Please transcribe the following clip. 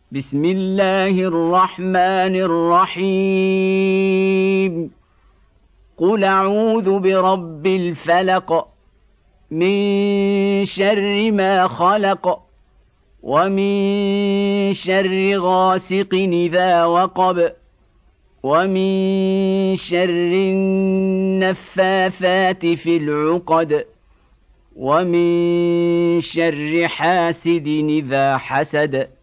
بسم الله الرحمن الرحيم قل أعوذ برب الفلق من شر ما خلق ومن شر غاسق إذا وقب ومن شر النفاثات في العقد ومن شر حاسد إذا حسد